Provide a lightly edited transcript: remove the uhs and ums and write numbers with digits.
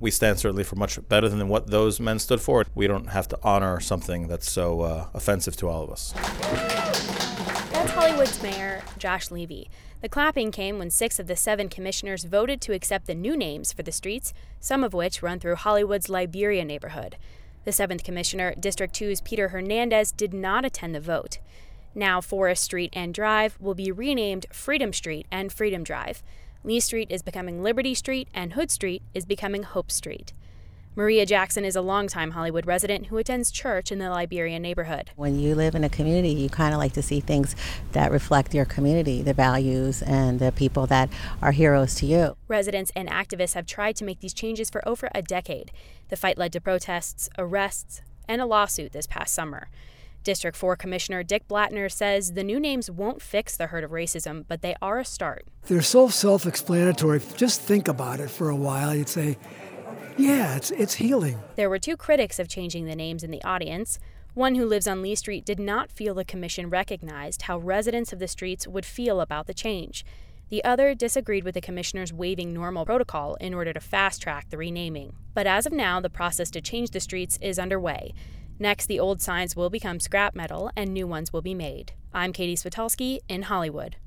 We stand certainly for much better than what those men stood for. We don't have to honor something that's so offensive to all of us. That's Hollywood's Mayor Josh Levy. The clapping came when 6 of the 7 commissioners voted to accept the new names for the streets, some of which run through Hollywood's Liberia neighborhood. The 7th Commissioner, District 2's Peter Hernandez, did not attend the vote. Now Forest Street and Drive will be renamed Freedom Street and Freedom Drive. Lee Street is becoming Liberty Street, and Hood Street is becoming Hope Street. Maria Jackson is a longtime Hollywood resident who attends church in the Liberia neighborhood. When you live in a community, you kind of like to see things that reflect your community, the values and the people that are heroes to you. Residents and activists have tried to make these changes for over a decade. The fight led to protests, arrests, and a lawsuit this past summer. District 4 Commissioner Dick Blattner says the new names won't fix the hurt of racism, but they are a start. They're so self-explanatory. Just think about it for a while. You'd say, yeah, it's healing. There were 2 critics of changing the names in the audience. One who lives on Lee Street did not feel the commission recognized how residents of the streets would feel about the change. The other disagreed with the commissioners waiving normal protocol in order to fast-track the renaming. But as of now, the process to change the streets is underway. Next, the old signs will become scrap metal and new ones will be made. I'm Katie Svitolsky in Hollywood.